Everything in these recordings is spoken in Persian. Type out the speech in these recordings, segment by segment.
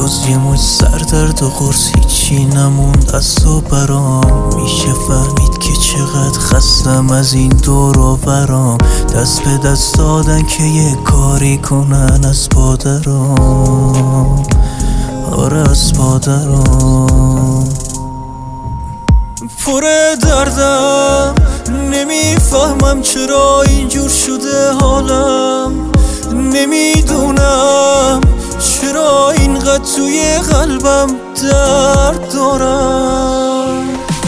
جز یه موج سر درد و قرص هیچی نموند از تو برام. میشه فهمید که چقدر خستم از این دور و برام. دست به دست دادن که یه کاری کنن از پادرام. آره از پادرام. پر دردم نمیفهمم چرا اینجور شده حالم. نمیدونم چرا اینقدر توی قلبم درد دارم.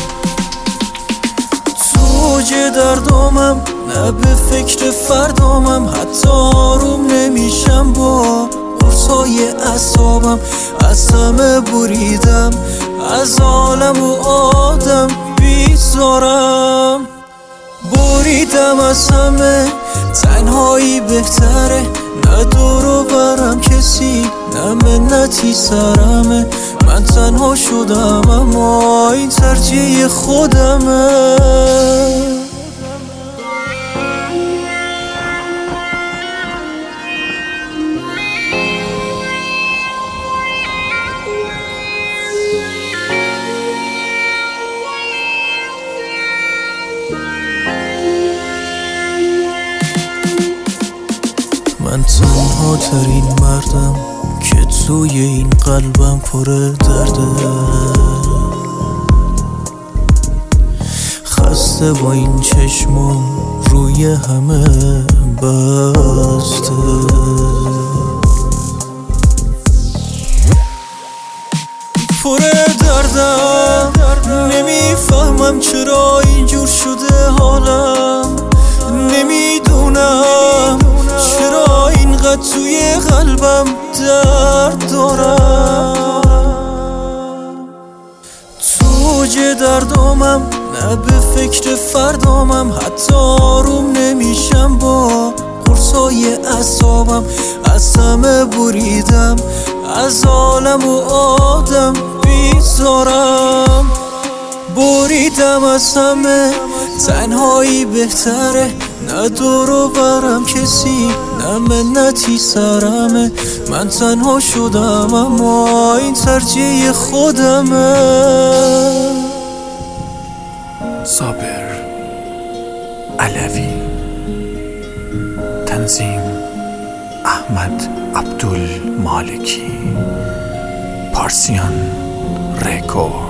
تو اوج دردامم نه به فکر فردامم. حتی آروم نمیشم با قرصای اعصابم. از همه بریدم از عالم و آدم بیزارم. بریدم از همه تنهایی بهتره. نه دور و برم کسی نه منتی سرمه. من تنها شدم اما این ترجیح خودمه. من تنها ترین مردم که توی این قلبم پر درده. خسته با این چشمم روی همه بسته. پر دردم نمیفهمم چرا اینجور شده حالم. نمیدونم چرا اینقدر توی قلبم درد دارم. تو اوج دردامم نه به فکر فردامم. حتی آروم نمیشم با قرصای اعصابم. از همه بریدم از عالم و آدم بیزارم. بریدم از همه تنهایی بهتره. نه دور و برم کسی نه منتی سرمه. من تنها شدم اما این ترجیح خودمه. صابر علوی. تنظیم احمد عبدالمالکی. پارسیان رکورد.